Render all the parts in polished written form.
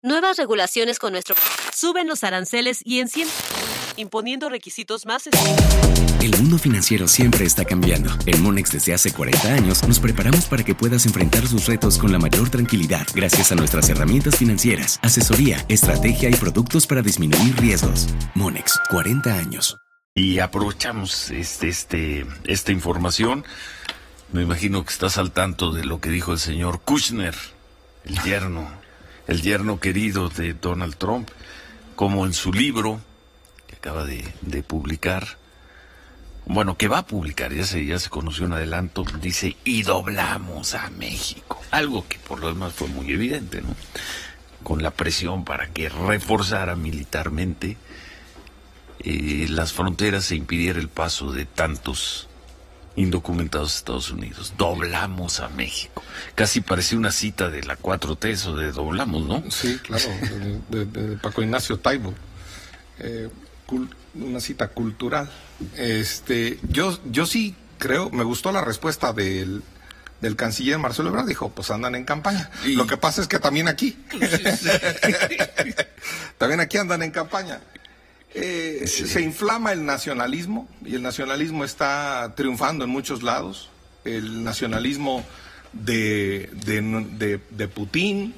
Nuevas regulaciones con nuestro... Suben los aranceles y imponiendo requisitos más... El mundo financiero siempre está cambiando. En Monex desde hace 40 años nos preparamos para que puedas enfrentar sus retos con la mayor tranquilidad gracias a nuestras herramientas financieras, asesoría, estrategia y productos para disminuir riesgos. Monex, 40 años. Y aprovechamos esta información. Me imagino que estás al tanto de lo que dijo el señor Kushner, el yerno querido de Donald Trump, como en su libro que acaba de publicar, bueno, que va a publicar, ya se conoció un adelanto, dice, y doblamos a México. Algo que por lo demás fue muy evidente, ¿no? Con la presión para que reforzara militarmente las fronteras e impidiera el paso de tantos indocumentados a Estados Unidos. Doblamos a México. Casi parecía una cita de la 4T, eso de doblamos, ¿no? Sí, claro, de Paco Ignacio Taibo. Una cita cultural. Yo sí creo, me gustó la respuesta del canciller Marcelo Ebrard. Dijo, pues andan en campaña. Y... Lo que pasa es que también aquí. También aquí andan en campaña. Se inflama el nacionalismo, y el nacionalismo está triunfando en muchos lados. El nacionalismo de Putin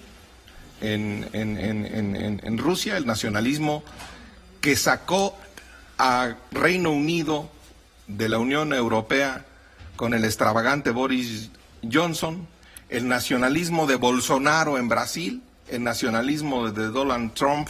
en Rusia, el nacionalismo que sacó a Reino Unido de la Unión Europea con el extravagante Boris Johnson, el nacionalismo de Bolsonaro en Brasil, el nacionalismo de Donald Trump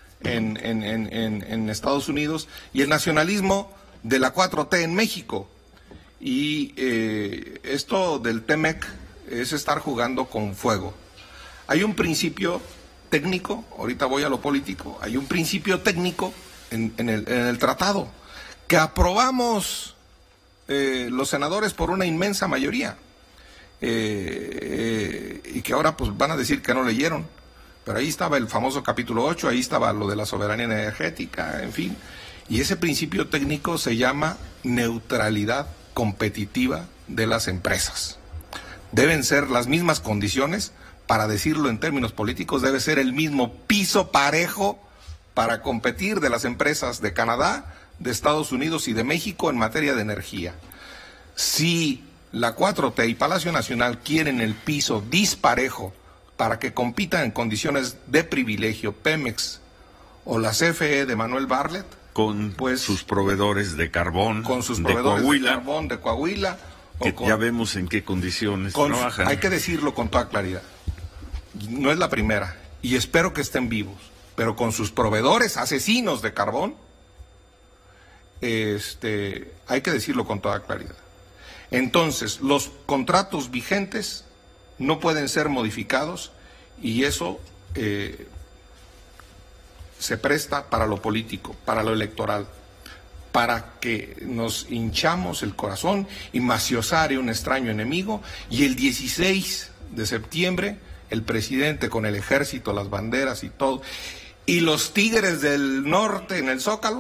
en Estados Unidos, y el nacionalismo de la 4T en México. Y esto del TEMEC es estar jugando con fuego. Hay un principio técnico, ahorita voy a lo político, hay un principio técnico en el tratado que aprobamos los senadores por una inmensa mayoría, y que ahora pues van a decir que no leyeron. Pero ahí estaba el famoso capítulo 8, ahí estaba lo de la soberanía energética, en fin. Y ese principio técnico se llama neutralidad competitiva de las empresas. Deben ser las mismas condiciones, para decirlo en términos políticos, debe ser el mismo piso parejo para competir de las empresas de Canadá, de Estados Unidos y de México en materia de energía. Si la 4T y Palacio Nacional quieren el piso disparejo para que compitan en condiciones de privilegio Pemex o la CFE de Manuel Bartlett, con pues, sus proveedores de carbón, con sus proveedores de carbón de Coahuila, que ya vemos en qué condiciones trabajan. Hay que decirlo con toda claridad, no es la primera, y espero que estén vivos, pero con sus proveedores asesinos de carbón, hay que decirlo con toda claridad. Entonces, los contratos vigentes no pueden ser modificados, y eso se presta para lo político, para lo electoral, para que nos hinchamos el corazón y maciosare un extraño enemigo, y el 16 de septiembre el presidente con el ejército, las banderas y todo, y los tigres del norte en el Zócalo,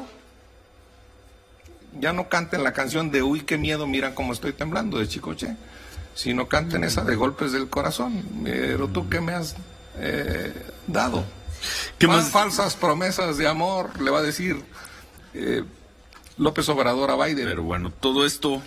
ya no canten la canción de uy, qué miedo, miran cómo estoy temblando de Chicoche, sino canten esa de golpes del corazón. Pero tú, ¿qué me has dado? ¿Qué más falsas promesas de amor le va a decir López Obrador a Biden? Pero bueno, todo esto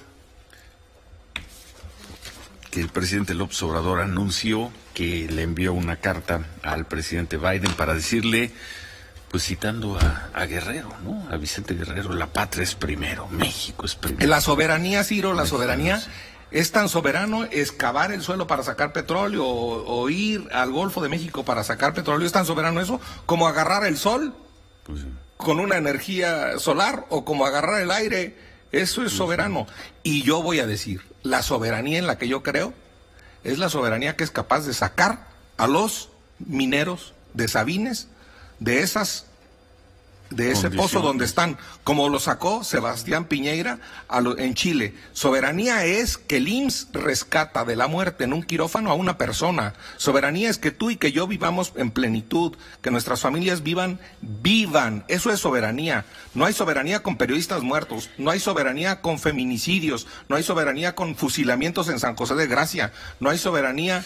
que el presidente López Obrador anunció que le envió una carta al presidente Biden para decirle, pues citando a Guerrero, ¿no? A Vicente Guerrero, la patria es primero, México es primero. La soberanía, Ciro, la soberanía es tan soberano excavar el suelo para sacar petróleo o ir al Golfo de México para sacar petróleo, es tan soberano eso como agarrar el sol pues, con una energía solar, o como agarrar el aire. Eso es soberano. Y yo voy a decir, la soberanía en la que yo creo es la soberanía que es capaz de sacar a los mineros de Sabines de ese pozo donde están, como lo sacó Sebastián Piñera en Chile. Soberanía es que el IMSS rescata de la muerte en un quirófano a una persona. Soberanía es que tú y que yo vivamos en plenitud, que nuestras familias vivan. Eso es soberanía. No hay soberanía con periodistas muertos, no hay soberanía con feminicidios, no hay soberanía con fusilamientos en San José de Gracia, no hay soberanía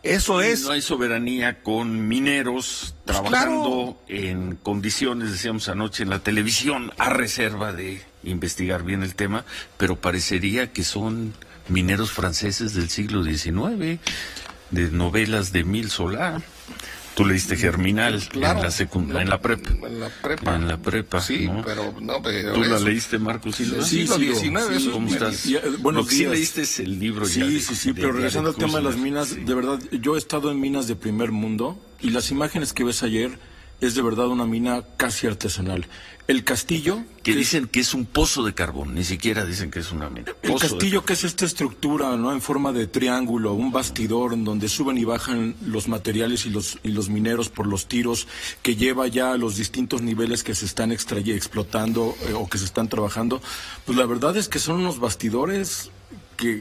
Eso es. No hay soberanía con mineros trabajando en condiciones, decíamos anoche en la televisión, a reserva de investigar bien el tema, pero parecería que son mineros franceses del siglo XIX, de novelas de Émile Zola. Tú leíste Germinal, claro, en la prepa. En la prepa. Sí, ¿no? pero ¿Tú la leíste, Marcos Silva? Sí, siglo XIX. ¿Cómo estás? Buenos días. Sí leíste es el libro ya. Sí, pero regresando al tema de las minas, de verdad, yo he estado en minas de primer mundo y las imágenes que ves ayer es de verdad una mina casi artesanal. El castillo... Que dicen que es un pozo de carbón, ni siquiera dicen que es una mina. El castillo, que es esta estructura, ¿no?, en forma de triángulo, un bastidor en donde suben y bajan los materiales y los mineros por los tiros, que lleva ya a los distintos niveles que se están explotando o que se están trabajando. Pues la verdad es que son unos bastidores que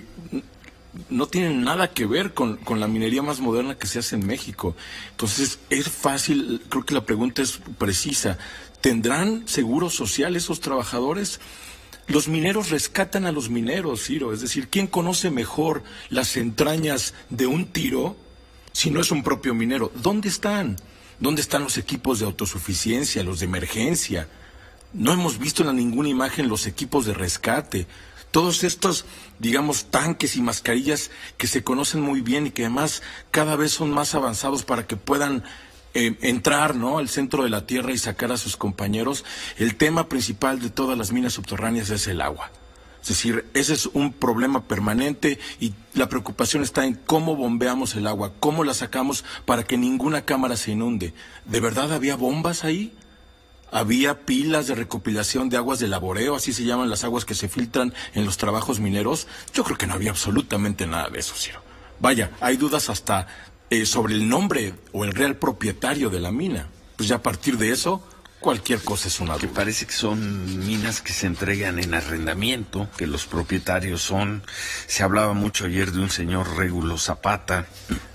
no tienen nada que ver con la minería más moderna que se hace en México. Entonces, es fácil, creo que la pregunta es precisa. ¿Tendrán seguro social esos trabajadores? Los mineros rescatan a los mineros, Ciro. Es decir, ¿quién conoce mejor las entrañas de un tiro si no es un propio minero? ¿Dónde están? ¿Dónde están los equipos de autosuficiencia, los de emergencia? No hemos visto en ninguna imagen los equipos de rescate. Todos estos, digamos, tanques y mascarillas que se conocen muy bien y que además cada vez son más avanzados para que puedan entrar, ¿no?, al centro de la tierra y sacar a sus compañeros. El tema principal de todas las minas subterráneas es el agua. Es decir, ese es un problema permanente y la preocupación está en cómo bombeamos el agua, cómo la sacamos para que ninguna cámara se inunde. ¿De verdad había bombas ahí? ¿Había pilas de recopilación de aguas de laboreo, así se llaman las aguas que se filtran en los trabajos mineros? Yo creo que no había absolutamente nada de eso, Ciro. Vaya, hay dudas hasta sobre el nombre o el real propietario de la mina. Pues ya a partir de eso, cualquier cosa es una duda. Que parece que son minas que se entregan en arrendamiento, que los propietarios son... Se hablaba mucho ayer de un señor Régulo Zapata,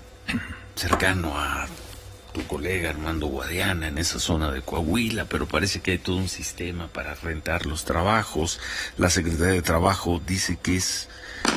cercano a tu colega Armando Guadiana en esa zona de Coahuila, pero parece que hay todo un sistema para rentar los trabajos. La Secretaría de Trabajo dice que es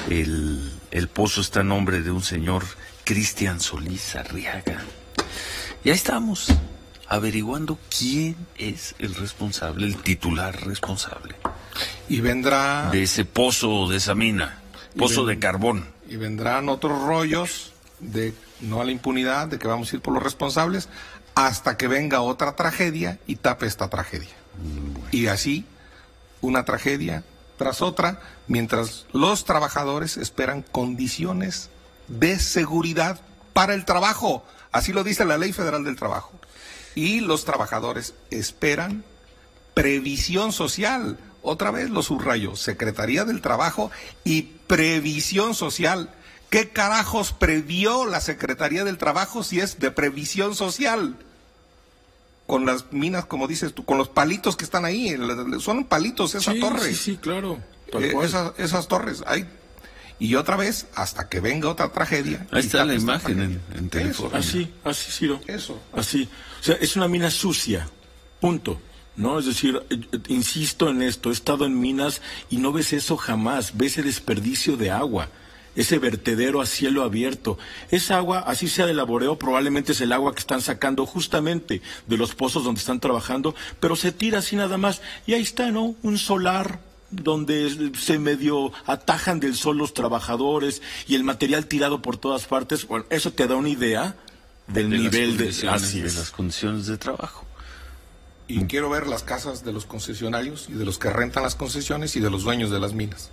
el pozo está a nombre de un señor Cristian Solís Arriaga. Ya estamos averiguando quién es el responsable, el titular responsable. Y vendrá... de ese pozo, de esa mina, pozo de carbón. Y vendrán otros rollos de no a la impunidad, de que vamos a ir por los responsables, hasta que venga otra tragedia y tape esta tragedia. Bueno. Y así, una tragedia tras otra, mientras los trabajadores esperan condiciones de seguridad para el trabajo. Así lo dice la Ley Federal del Trabajo. Y los trabajadores esperan previsión social. Otra vez lo subrayo, Secretaría del Trabajo y previsión social. ¿Qué carajos previó la Secretaría del Trabajo si es de previsión social? Con las minas, como dices tú, con los palitos que están ahí, son palitos esa torre. Sí, claro. Esas torres, hay. Y otra vez, hasta que venga otra tragedia. Ahí está la imagen en teléfono. Así, Ciro. Eso. Así. O sea, es una mina sucia. Punto. ¿No? Es decir, insisto en esto, he estado en minas y no ves eso jamás. Ves el desperdicio de agua. Ese vertedero a cielo abierto. Esa agua, así sea de laboreo, probablemente es el agua que están sacando justamente de los pozos donde están trabajando, pero se tira así nada más. Y ahí está, ¿no? Un solar donde se medio atajan del sol los trabajadores y el material tirado por todas partes. Bueno, eso te da una idea del nivel de las condiciones de trabajo. Y quiero ver las casas de los concesionarios y de los que rentan las concesiones y de los dueños de las minas.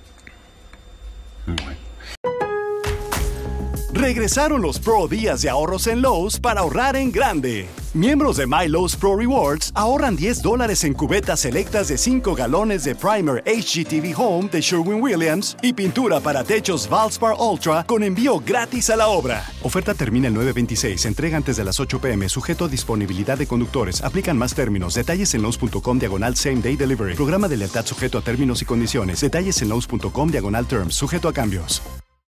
Bueno. Regresaron los Pro Días de ahorros en Lowe's para ahorrar en grande. Miembros de My Lowe's Pro Rewards ahorran $10 en cubetas selectas de 5 galones de Primer HGTV Home de Sherwin-Williams y pintura para techos Valspar Ultra con envío gratis a la obra. Oferta termina el 9/26. Entrega antes de las 8 p.m. Sujeto a disponibilidad de conductores. Aplican más términos. Detalles en Lowe's.com/Same Day Delivery. Programa de lealtad sujeto a términos y condiciones. Detalles en Lowe's.com/Terms. Sujeto a cambios.